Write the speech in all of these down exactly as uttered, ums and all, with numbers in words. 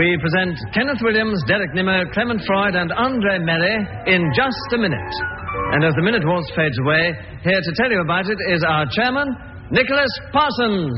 We present Kenneth Williams, Derek Nimmo, Clement Freud and Andre Merry in Just a Minute. And as the minute waltz fades away, here to tell you about it is our chairman, Nicholas Parsons.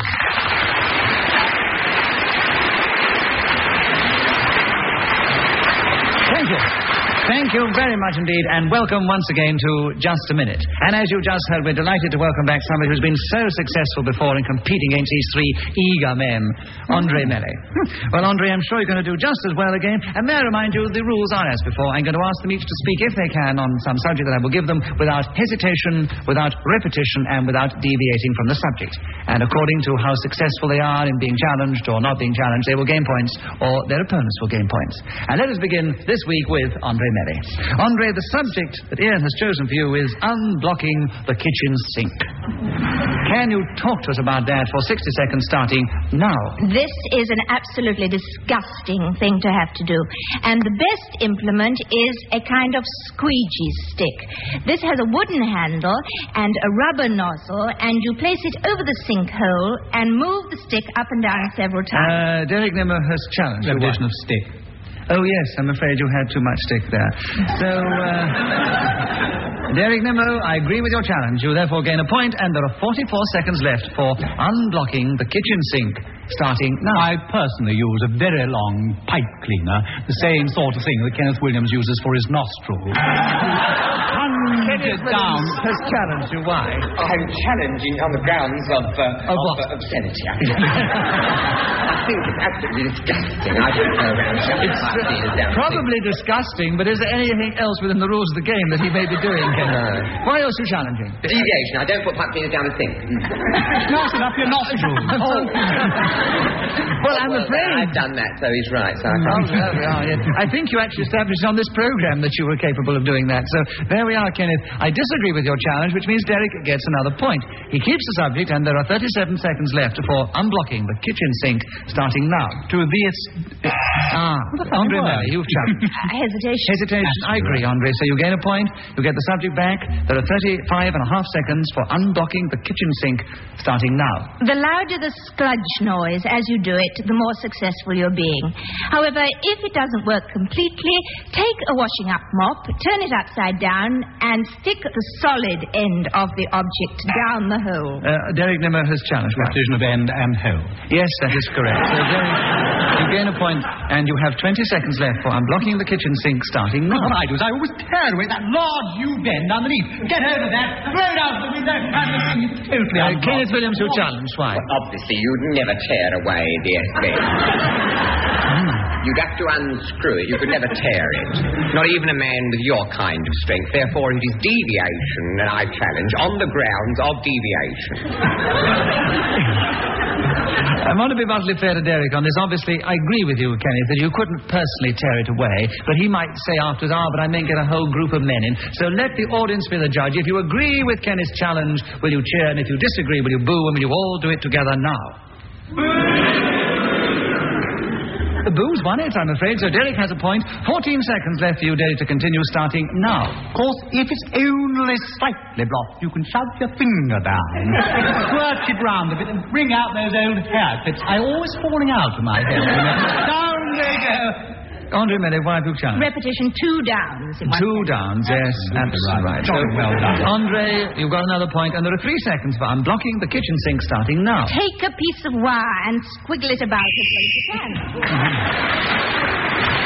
Thank you. Thank you very much indeed, and welcome once again to Just a Minute. And as you just heard, we're delighted to welcome back somebody who's been so successful before in competing against these three eager men, Andre Merry. Well, Andre, I'm sure you're going to do just as well again. And may I remind you, the rules are as before. I'm going to ask them each to speak, if they can, on some subject that I will give them without hesitation, without repetition, and without deviating from the subject. And according to how successful they are in being challenged or not being challenged, they will gain points, or their opponents will gain points. And let us begin this week with Andre Merry. Andre, the subject that Ian has chosen for you is unblocking the kitchen sink. Can you talk to us about that for sixty seconds starting now? This is an absolutely disgusting thing to have to do. And the best implement is a kind of squeegee stick. This has a wooden handle and a rubber nozzle, and you place it over the sinkhole and move the stick up and down several times. Uh, Derek Nimmo has challenged The you. addition of stick. Oh, yes, I'm afraid you had too much stick there. So, uh... Derek Nimmo, I agree with your challenge. You therefore gain a point, and there are forty-four seconds left for unblocking the kitchen sink, starting now. I personally use a very long pipe cleaner, the same sort of thing that Kenneth Williams uses for his nostrils. Kenneth down. Has challenged you. Why? I'm challenging on the grounds of... Uh, of what? Of obscenity. I think it's absolutely disgusting. I don't know around It's uh, probably disgusting, but is there anything else within the rules of the game that he may be doing, Kenneth? Why else are you challenging? Deviation. I don't put pipe cleaners down the sink. Nothing up your nostrils. Oh. Well, I'm well, afraid... I've done that, so he's right. So I Oh, can't... there we are, yes. I think you actually established on this program that you were capable of doing that. So there we are, Kenneth. I disagree with your challenge, which means Derek gets another point. He keeps the subject, and there are thirty-seven seconds left for unblocking the kitchen sink, starting now. To this... Ah, Andre Merry, you've challenged. Uh, hesitation. Hesitation. I agree, Andre. So you gain a point. You get the subject back. There are thirty-five and a half seconds for unblocking the kitchen sink, starting now. The louder the skludge noise as you do it, the more successful you're being. However, if it doesn't work completely, take a washing up mop, turn it upside down, and stick the solid end of the object down the hole. Uh, Derek Nimmo has challenged. Repetition of end and hole. Yes, that is correct. So Derek, you gain a point, and you have twenty seconds left for unblocking the kitchen sink, starting now. What I do is I always tear away that large U-bend underneath. Get hold of that, throw it out the window, and the thing is totally Uh, unblocked. Kenneth Williams, who challenged. Why? Well, obviously, you'd never tear away the S B. You'd have to unscrew it. You could never tear it. Not even a man with your kind of strength. Therefore, it is deviation that I challenge on the grounds of deviation. I want to be mildly fair to Derek on this. Obviously, I agree with you, Kenneth, that you couldn't personally tear it away, but he might say afterwards, ah, but I may get a whole group of men in. So let the audience be the judge. If you agree with Kenneth's challenge, will you cheer? And if you disagree, will you boo? And will you all do it together now? The boo's won it, I'm afraid, so Derek has a point. Fourteen seconds left for you, Derek, to continue, starting now. Of course, if it's only slightly blocked, you can shove your finger down, squirt it round a bit, and bring out those old hair clips. I'm always falling out of my hair. You know. Down they go. Andre Merry, why have you challenged? Repetition, two downs. in one Two sentence. downs, yes, absolutely right. Jolly well done. Andre, you've got another point, and there are three seconds for unblocking the kitchen sink, starting now. Take a piece of wire and squiggle it about as well as you can.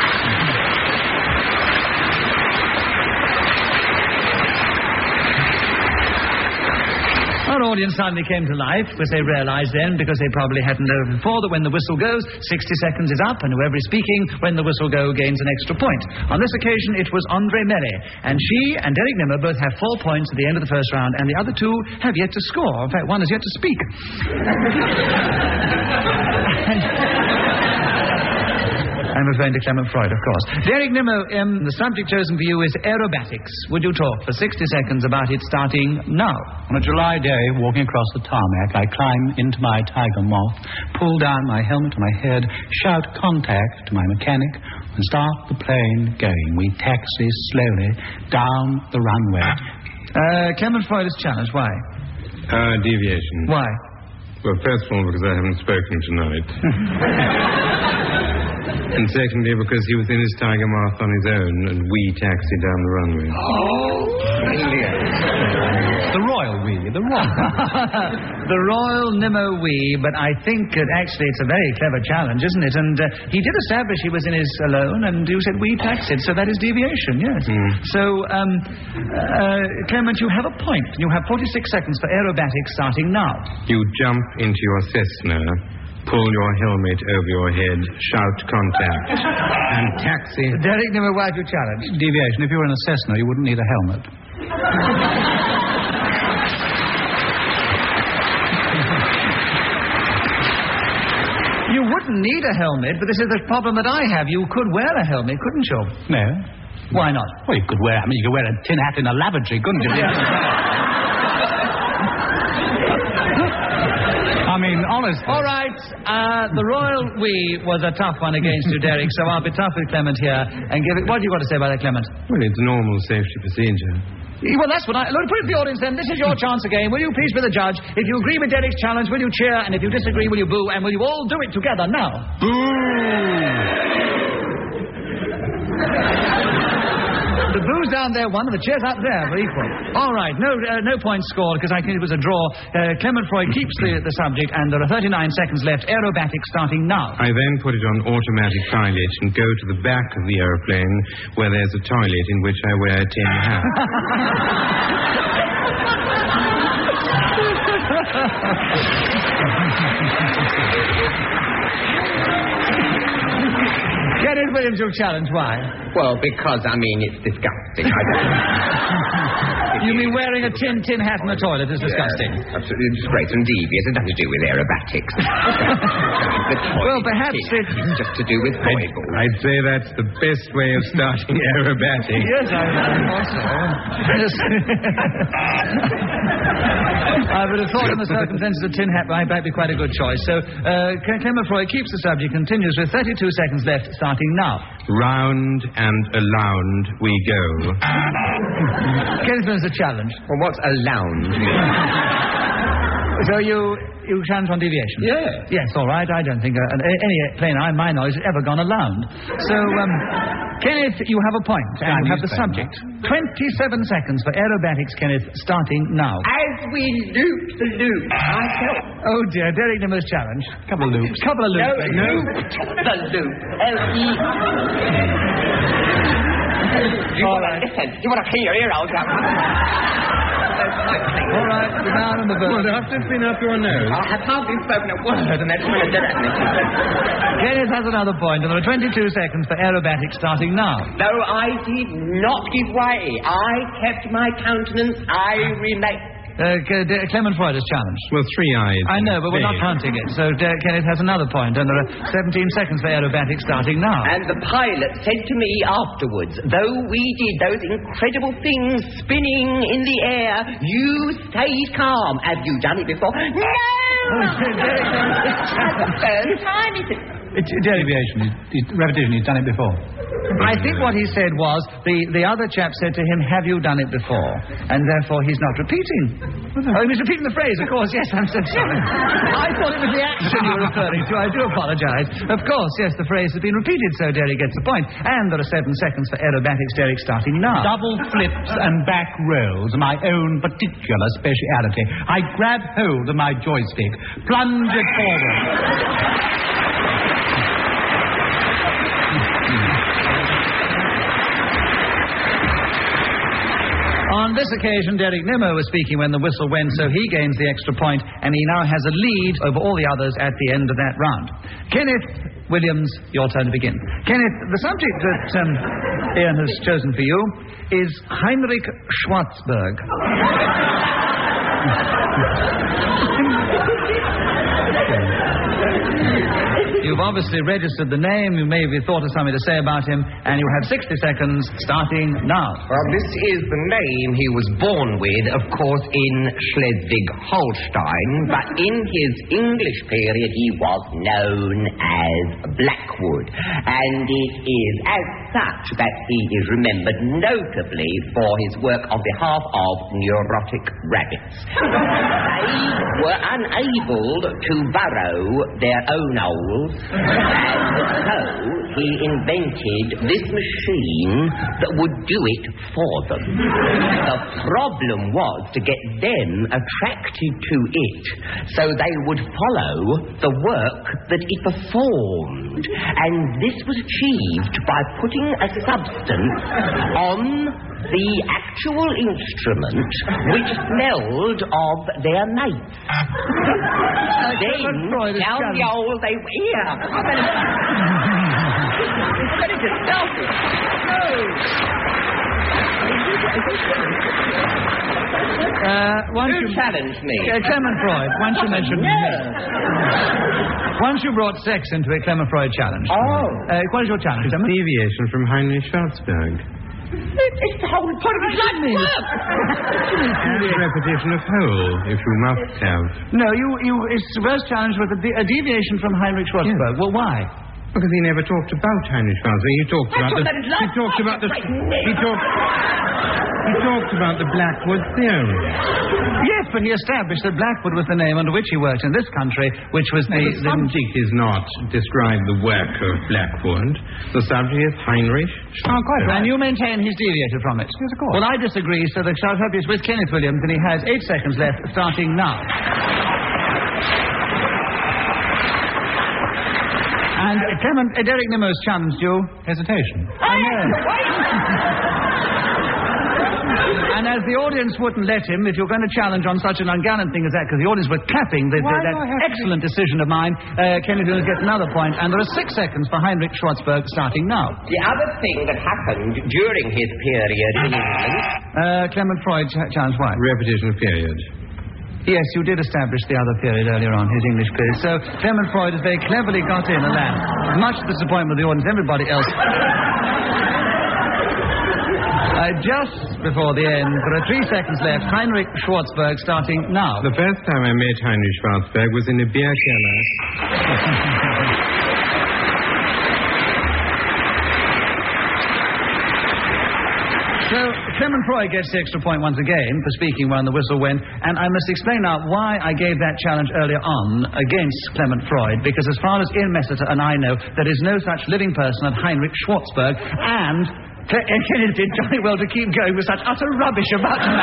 Our audience suddenly came to life, because they realised then, because they probably hadn't known before, that when the whistle goes, sixty seconds is up, and whoever is speaking, when the whistle goes, gains an extra point. On this occasion, it was Andre Merry, and she and Derek Nimmo both have four points at the end of the first round, and the other two have yet to score. In fact, one has yet to speak. I'm referring to Clement Freud, of course. Derek Nimmo, um, the subject chosen for you is aerobatics. Would you talk for sixty seconds about it, starting now? On a July day, walking across the tarmac, I climb into my tiger moth, pull down my helmet to my head, shout contact to my mechanic, and start the plane going. We taxi slowly down the runway. Uh, Clement Freud is challenged. Why? Uh, deviation. Why? Well, first of all, because I haven't spoken tonight. And secondly, because he was in his tiger moth on his own and we taxied down the runway. Oh, brilliant. The royal we, the royal. The Royal Nimmo Wee, but I think that actually it's a very clever challenge, isn't it? And uh, he did establish he was in his alone, and you said we taxied, so that is deviation, yes. Mm. So, um, uh, Clement, you have a point. You have forty-six seconds for aerobatics starting now. You jump into your Cessna, pull your helmet over your head, shout contact, and taxi. Derek Nimmo, why have you challenged? Deviation. If you were in a Cessna, you wouldn't need a helmet. You wouldn't need a helmet, but this is the problem that I have. You could wear a helmet, couldn't you? No. Why not? Well, you could wear, I mean, you could wear a tin hat in a lavatory, couldn't you? I mean, honestly. All right, uh, the Royal We was a tough one against you, Derek, so I'll be tough with Clement here and give it... What do you got to say about that, Clement? Well, it's normal safety procedure. Well, that's what I... Look, put it to the audience then. This is your chance again. Will you please be the judge? If you agree with Derek's challenge, will you cheer? And if you disagree, will you boo? And will you all do it together now? The boo's down there, one, and the cheers up there are equal. All right, no uh, no points scored, because I think it was a draw. Uh, Clement Freud keeps the, the subject, and there are thirty-nine seconds left. Aerobatics starting now. I then put it on automatic pilot and go to the back of the aeroplane where there's a toilet in which I wear a tin hat. Kenneth Williams, your challenge, why? Well, because, I mean, it's disgusting. I don't... You mean wearing a tin tin hat in the toilet is disgusting? Yes, absolutely disgraceful and devious. It nothing to do with aerobatics. The toilet Well, perhaps tin it- is just to do with foibles. I'd say that's the best way of starting aerobatics. Yes, I, I thought so. Yes. I would have thought in the circumstances a tin hat might be quite a good choice. So, uh, Clement Freud keeps the subject, continues with thirty-two seconds left, starting now. Round and around we go. Kenneth Williams, a challenge. Well, what's a lounge? So you you challenge on deviation? Yes. Yes, all right. I don't think uh, any plane, I my knowledge, has ever gone around. So, um, Kenneth, you have a point, and you have the subject. twenty-seven seconds for aerobatics, Kenneth, starting now. As we loop the loop, I felt... Oh, dear, Derek Nimmo's challenge. Couple of loops. Couple of loops. No, looped the loop. L E You All want right. to listen? You want to clear your ear out? All right, we're down on the Well, verge. after it's been up your nose. I have hardly spoken a word, and that's when I did it. Kenneth has another point, and there are twenty-two seconds for aerobatics starting now. No, I did not give way. I kept my countenance. I remained. Uh, C- D- Clement Freud has challenged. Well, three eyes. I know, but we're not counting it. So uh, Kenneth has another point, and there are seventeen seconds for aerobatics starting now. And the pilot said to me afterwards, though we did those incredible things spinning in the air, you stayed calm. Have you done it before? No! First time, is it? It's deviation. He's, he's, repetition. He's done it before. I think what he said was, the, the other chap said to him, have you done it before? And therefore he's not repeating. Oh, he was repeating the phrase, of course. Yes, I'm so sorry. I thought it was the action you were referring to. I do apologise. Of course, yes, the phrase has been repeated, so Derek gets the point. And there are seven seconds for aerobatics, Derek, starting now. Double flips and back rolls are my own particular speciality. I grab hold of my joystick, plunge it forward. On this occasion, Derek Nimmo was speaking when the whistle went, so he gains the extra point, and he now has a lead over all the others at the end of that round. Kenneth Williams, your turn to begin. Kenneth, the subject that um, Ian has chosen for you is Heinrich Schwarzberg. You've obviously registered the name. You may have thought of something to say about him, and you have sixty seconds starting now. Well, this is the name he was born with, of course, in Schleswig-Holstein, but in his English period he was known as Blackwood, and it is as such that he is remembered notably for his work on behalf of neurotic rabbits. They were unable to burrow their own holes, And so he invented this machine that would do it for them. The problem was to get them attracted to it so they would follow the work that it performed. And this was achieved by putting a substance on the actual instrument which smelled of their mates. Then, down the old they... Here, Let it just stop it. Uh, once Who you challenged me? Uh, Clement Freud. Once you mentioned No. me. Once you brought sex into it, Clement Freud challenged. Oh. Uh, what is your challenge, It's Clement? deviation from Heinrich Schwarzberg. It's the whole point of his life work. And repetition of whole, if you must have. No, you, you, his first challenge was a, de- a deviation from Heinrich Schwarzberg. Well, why? Because he never talked about Heinrich Schwarzberg. He talked I about thought the... that his He life talked was about the... right. He talked... He talked about the Blackwood theory. Yes, but he established that Blackwood was the name under which he worked in this country, which was the... The subject is not describe the work of Blackwood. The subject is Heinrich Schwarzberg. And you maintain he's deviated from it? Yes, of course. Well, I disagree, so the South Happy is with Kenneth Williams, and he has eight seconds left, starting now. And uh, Clement, uh, Derek Nimmo's challenged you. Hesitation. I know. And as the audience wouldn't let him, if you're going to challenge on such an ungallant thing as that, because the audience were clapping the, the, that excellent decision of mine, uh, Kenneth Williams gets another point, and there are six seconds for Heinrich Schwarzberg starting now. The other thing that happened during his period in England... Uh, Clement Freud ch- challenged why? Repetition of period. Yes, you did establish the other period earlier on, his English period. So Clement Freud has very cleverly got in a land. Much to the disappointment of the audience, everybody else. Uh, just before the end, there are three seconds left. Heinrich Schwarzberg starting now. The first time I met Heinrich Schwarzberg was in a beer cellar. So, Clement Freud gets the extra point once again for speaking when the whistle went, and I must explain now why I gave that challenge earlier on against Clement Freud, because as far as Ian Messiter and I know, there is no such living person as Heinrich Schwarzberg, and Cle- Kenneth did jolly well to keep going with such utter rubbish about him.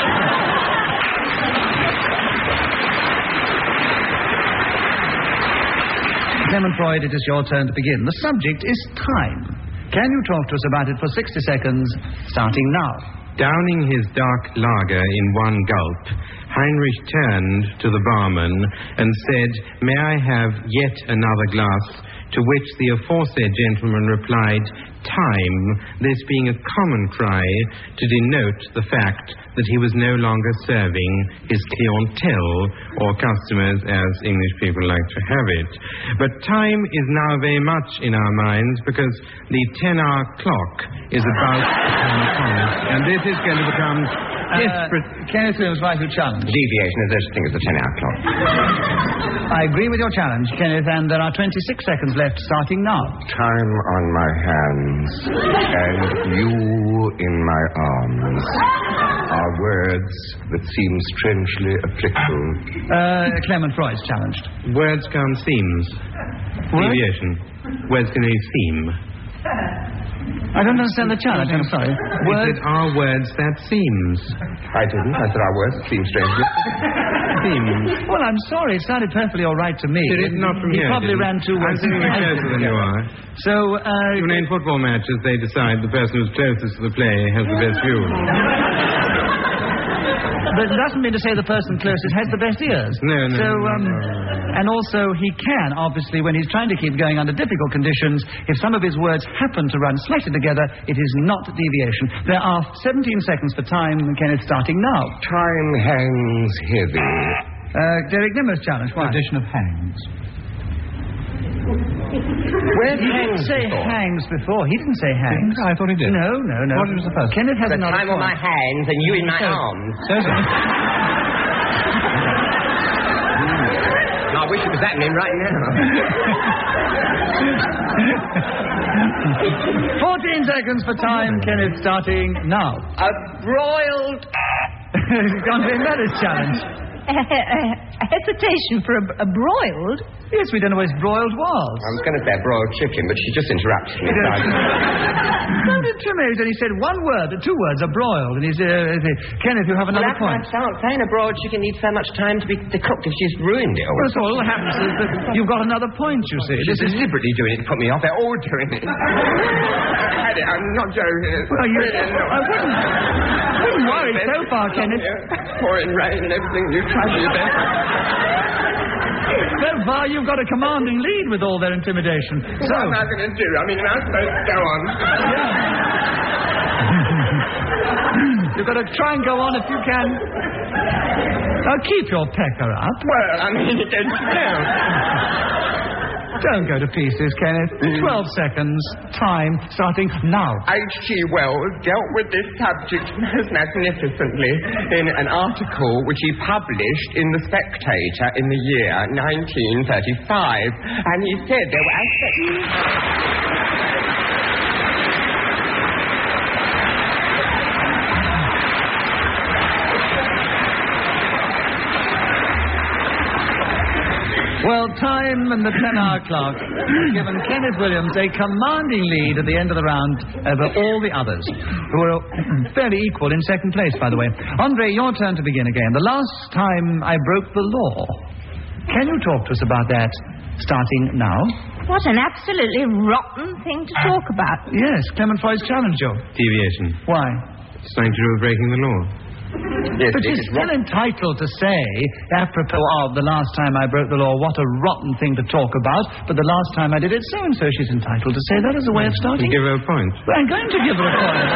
Clement Freud, it is your turn to begin. The subject is time. Can you talk to us about it for sixty seconds, starting now? Downing his dark lager in one gulp, Heinrich turned to the barman and said, "May I have yet another glass?" To which the aforesaid gentleman replied, "Time," this being a common cry to denote the fact that he was no longer serving his clientele, or customers as English people like to have it. But time is now very much in our minds because the ten-hour clock is about to come upon us, and this is going to become Uh, desperate. Kenneth Williams, right, who challenged? Deviation is such a thing as the ten-hour clock. I agree with your challenge, Kenneth, and there are twenty-six seconds left, starting now. Time on my hands and you in my arms are words that seem strangely applicable. Uh, Clement Freud's challenged. Words come themes. Deviation. Words can only theme. I don't understand the challenge, I'm sorry. He Words... said, are words that seems? I didn't. I said our words seem strangely. Themes. Well, I'm sorry, it sounded perfectly all right to me. Did it not from he here? probably did it? ran two I'm words. sitting much closer than you are. So, uh... You know, in football matches, they decide the person who's closest to the play has the best view. But it doesn't mean to say the person closest has the best ears. No, no, So, no, um, no, no. and also he can, obviously, when he's trying to keep going under difficult conditions, if some of his words happen to run slightly together, it is not deviation. There are seventeen seconds for time, Kenneth, starting now. Time hangs heavy. Uh, Derek Nimmo's challenge, why? Tradition of hangs. Where's He hangs didn't say before? hangs before. He didn't say hangs. I thought he did. No, no, no. What was the first? Kenneth has The another time on point. my hands and you in my So- arms. So, so. I wish it was happening right now. fourteen seconds for time, Kenneth, starting now. A broiled... He's gone to Emmett's challenge. A, a, a hesitation for a, a broiled? Yes, we don't know what broiled was. I was going to say broiled chicken, but she just interrupted me. Don't intimidate. And he said one word, two words are broiled. And he's, uh, Kenneth, you have another well, point. That's what I'm saying. A broiled chicken needs so much time to be to cooked if she's ruined it. Well, so all that happens is that you've got another point, you see. She's deliberately doing it to put me off. They're all doing it. I had it. I'm not joking. Well, you, I wouldn't, wouldn't worry so far, Kenneth. Pouring rain and everything. You tried your best. So far, you've got a commanding lead with all their intimidation. So, what am I going to do? I mean, am I supposed to go on? Yeah. You've got to try and go on if you can. Now, keep your pecker up. Well, I mean, it gets still. Don't go to pieces, Kenneth. Twelve seconds. Time starting now. H G Wells dealt with this subject most magnificently in an article which he published in The Spectator in the year nineteen thirty-five. And he said there were aspects... Well, time and the ten-hour clock have given Kenneth Williams a commanding lead at the end of the round over all the others, who are fairly equal in second place, by the way. Andre, your turn to begin again. The last time I broke the law. Can you talk to us about that, starting now? What an absolutely rotten thing to talk about. Yes, Clement Freud's challenge you. Deviation. Why? It's something to do with breaking the law. Yes, but she's still entitled to say, apropos of the last time I broke the law, what a rotten thing to talk about, but the last time I did it, so and so, she's entitled to say that as a way of starting. You give her a point. Well, I'm going to give her a point.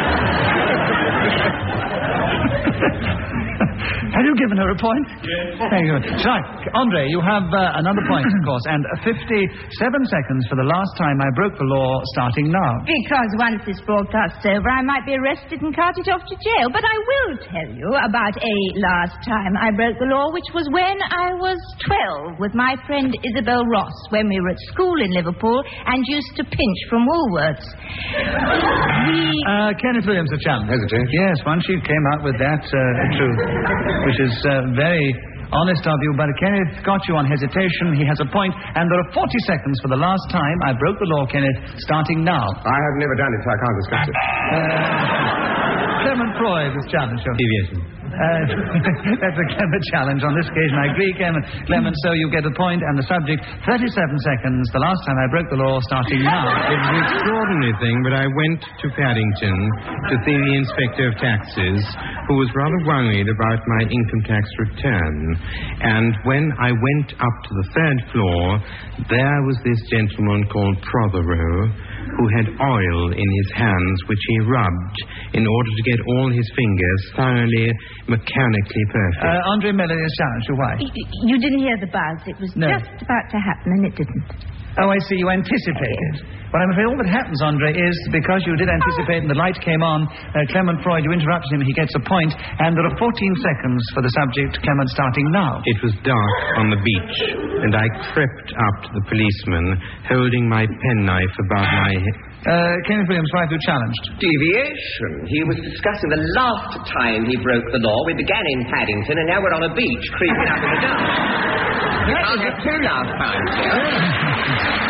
Have you given her a point? Yes. Thank you. Right, Andre, you have uh, another point, of course, and uh, fifty-seven seconds for the last time I broke the law, starting now. Because once this broadcast's over, I might be arrested and carted off to jail. But I will tell you about a last time I broke the law, which was when I was twelve with my friend Isabel Ross, when we were at school in Liverpool and used to pinch from Woolworths. We... Uh, Kenneth Williams, a challenge. Hesitate? Yes, once she came out with that uh, truth, which is uh, very honest of you, but Kenneth got you on hesitation. He has a point, and there are forty seconds for the last time I broke the law, Kenneth, starting now. I have never done it, so I can't discuss it. Uh, Clement Freud is challenged. Deviation. Uh, that's a clever challenge on this occasion. I agree, Clement. Clement, so you get a point, and the subject, thirty-seven seconds, the last time I broke the law, starting now. It's an extraordinary thing, but I went to Paddington to see the Inspector of Taxes, who was rather worried about my income tax return. And when I went up to the third floor, there was this gentleman called Prothero, who had oil in his hands, which he rubbed in order to get all his fingers thoroughly mechanically perfect. Uh, Andre Miller is challenged. Why? Y- you didn't hear the buzz. It was No. just about to happen, and it didn't. Oh, I see. You anticipated. Well, I'm afraid all that happens, Andre, is because you did anticipate and the light came on, uh, Clement Freud, you interrupted him, he gets a point, and there are fourteen seconds for the subject, Clement, starting now. It was dark on the beach, and I crept up to the policeman, holding my penknife above my head. Uh, Kenneth Williams, why have you challenged? Deviation. He was discussing the last time he broke the law. We began in Paddington, and now we're on a beach, creeping up in the dark. You can't have two last times, yeah?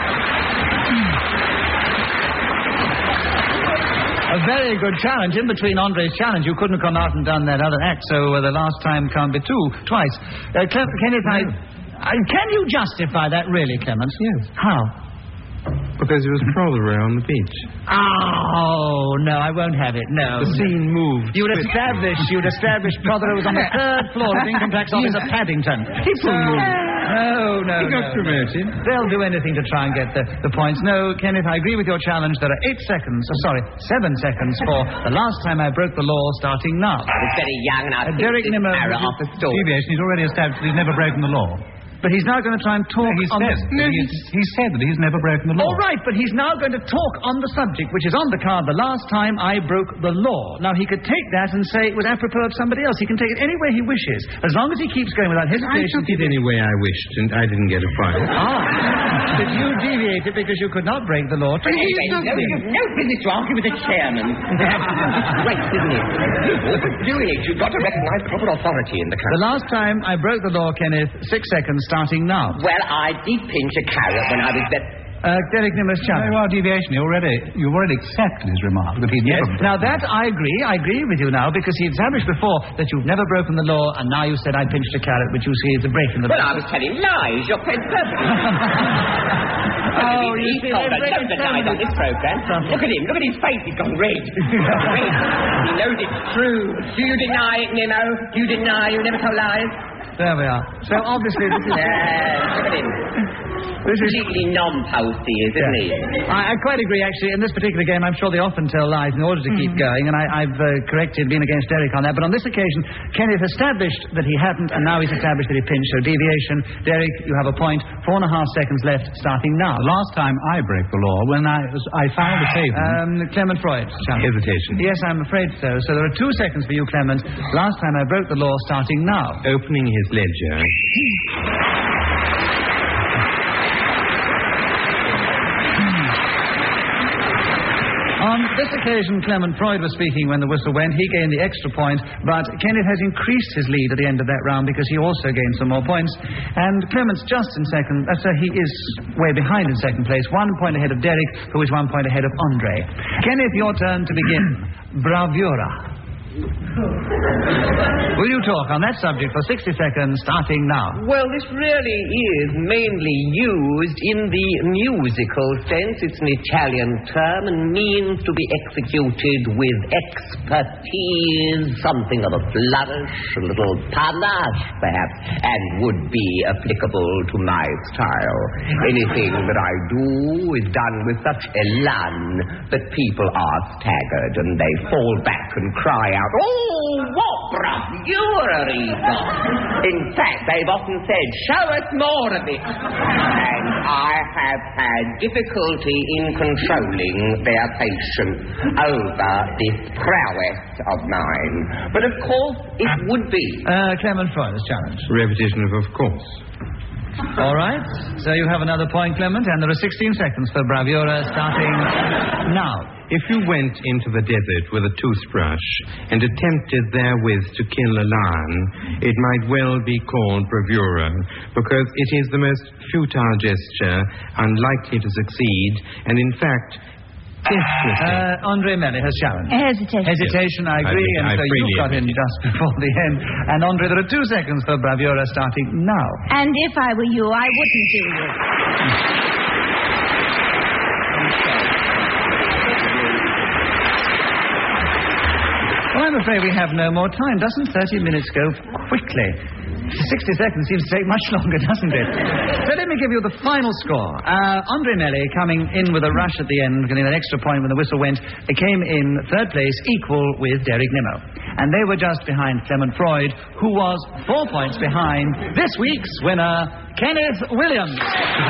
A very good challenge. In between Andre's challenge, you couldn't have come out and done that other act, so uh, the last time can't be two, twice. Uh, Cle- Kenneth, I, I... Can you justify that, really, Clement? Yes. How? Because it was Prothero on the beach. Oh, no, I won't have it, no. The scene moved. You'd establish, you'd establish Prothero was on the third floor of the Income Tax Office at Paddington. So, no, no, He got no, promoted. no. They'll do anything to try and get the, the points. No, Kenneth, I agree with your challenge. There are eight seconds, oh, sorry, seven seconds for the last time I broke the law, starting now. He's very young, and I Uh, think Derek this Nimmo- arrow off the store. Deviation, he's already established that he's never broken the law. But he's now going to try and talk He on said, the... that he's, he said that he's never broken the law. All right, but he's now going to talk on the subject, which is on the card, the last time I broke the law. Now, he could take that and say it was apropos of somebody else. He can take it any way he wishes, as long as he keeps going without I hesitation. took it any way I wished, and I didn't get a point. Ah, but you deviated because you could not break the law. Anyway, no, you've no business to argue with the chairman. Great, isn't it? Doing it, you've got to recognise proper authority in the The country. last time I broke the law, Kenneth, six seconds starting now. Well, I did pinch a carrot when I was there. Uh, Derek Nimmer's challenge. Very well, deviation. You already, you've already accepted his remark that he Yes. never... Now that I agree, I agree with you now, because he established before that you've never broken the law, and now you said I pinched a carrot, which you see is a break in the Well, law. I was telling lies. You're quite perfect. Oh, you he's see, told they're us breaking don't deny so on this programme. Look at him. Look at his face. He's gone red. He's gone red. He knows it's true. Do you deny it, Nemo? Do you deny you never told lies? There we are. So obviously this is... Yes, look at him. This is... Completely non-post he is, isn't he? I, I quite agree, actually. In this particular game, I'm sure they often tell lies in order to keep going, and I, I've uh, corrected, been against Derek on that. But on this occasion, Kenneth established that he hadn't, and now he's established that he pinched. So deviation. Derek, you have a point. Four and a half seconds left, starting now. The last time I broke the law, when I, was, I found a pavement... Um, Clement Freud. challenge. Hesitation. Yes, I'm afraid so. So there are two seconds for you, Clement. Last time I broke the law, starting now. Opening his ledger. On this occasion, Clement Freud was speaking when the whistle went. He gained the extra point, but Kenneth has increased his lead at the end of that round because he also gained some more points. And Clement's just in second. Uh, so he is way behind in second place, one point ahead of Derek, who is one point ahead of Andre. Kenneth, your turn to begin. Bravura. Will you talk on that subject for sixty seconds, starting now? Well, this really is mainly used in the musical sense. It's an Italian term and means to be executed with expertise, something of a flourish, a little panache, perhaps, and would be applicable to my style. Anything that I do is done with such elan that people are staggered and they fall back and cry out, "Oh, what bravura, Rita!" In fact, they've often said, "Show us more of it." And I have had difficulty in controlling their patience over this prowess of mine. But of course, it would be. Uh, Clement Freud's challenge. Repetition of of course. All right. So you have another point, Clement, and there are sixteen seconds for bravura, starting now. If you went into the desert with a toothbrush and attempted therewith to kill a lion, it might well be called bravura, because it is the most futile gesture, unlikely to succeed, and in fact, desperate. Uh, Andre Melli has challenged. Hesitation. Hesitation, I agree, I- I and so you freely got in admit it. just before the end. And Andre, there are two seconds for bravura, starting now. And if I were you, I wouldn't do this. Well, I'm afraid we have no more time. Doesn't thirty minutes go quickly? sixty seconds seems to take much longer, doesn't it? So let me give you the final score. Uh, Andre Melli coming in with a rush at the end, getting an extra point when the whistle went, they came in third place, equal with Derek Nimmo. And they were just behind Clement Freud, who was four points behind this week's winner, Kenneth Williams.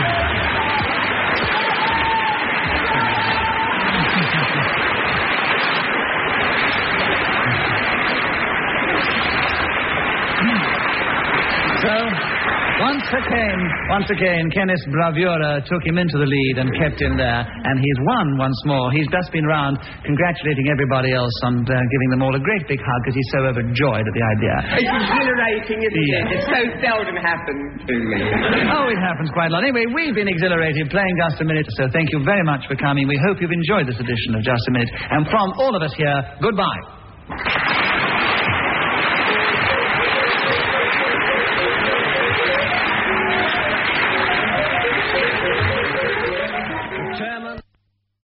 So, once again, once again, Kenneth Bravura took him into the lead and kept him there, and he's won once more. He's just been round congratulating everybody else and uh, giving them all a great big hug because he's so overjoyed at the idea. It's exhilarating, isn't Yeah. it? It so seldom happens to me. Oh, it happens quite a lot. Anyway, we've been exhilarated playing Just a Minute, so thank you very much for coming. We hope you've enjoyed this edition of Just a Minute. And from all of us here, goodbye.